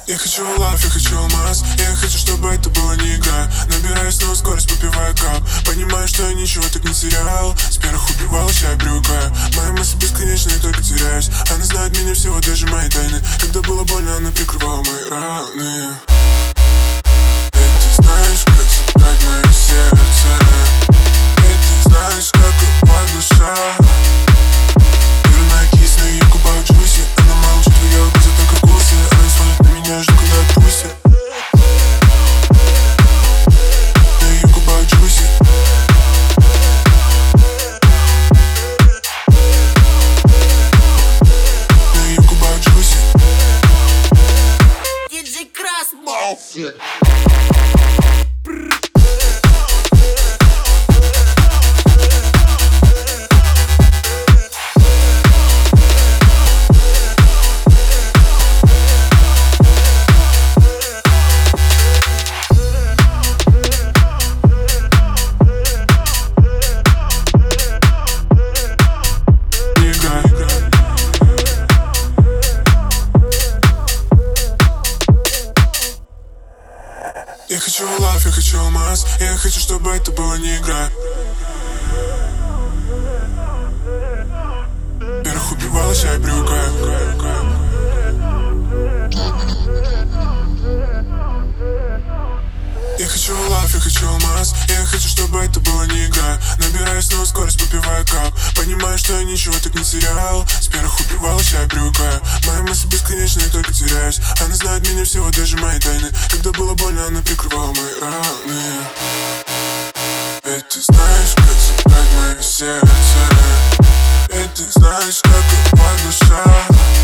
Я хочу лав, я хочу алмаз. Я хочу, чтобы это была не игра. Набираю снова скорость, попивая кап. Понимаю, что я ничего так не терял. С первых убивал, сейчас привыкаю. Мои мысли бесконечные, только теряюсь. Она знает меня всего, даже мои тайны. Когда было больно, она прикрывала мои раны. Ведь ты знаешь, как забрать мое сердце. Ведь ты знаешь, как упала душа. Дурная кисть на ее губах джуси. Она молчит, в ее глазах только вкусы. Она смотрит на меня, жду, когда отпустит. На ее губах джуси. На ее губах джуси. Диджей Красбол. Я хочу лав, я хочу алмаз. Я хочу, чтобы это была не игра. Первых убивал, сейчас я привыкаю. Я хочу лав, я хочу алмаз. Я хочу, чтобы это была не игра. Набираю снова скорость, попивая кап. Понимаю, что я ничего так не терял. С первых убивал, сейчас я привыкаю. Мои мысли бесконечные, только теряюсь. Она знает меня всего, даже мои тайны. Когда было больно, она прикрывала мои раны. Ведь ты знаешь, как забрать мое сердце. Ведь ты знаешь, как упала душа.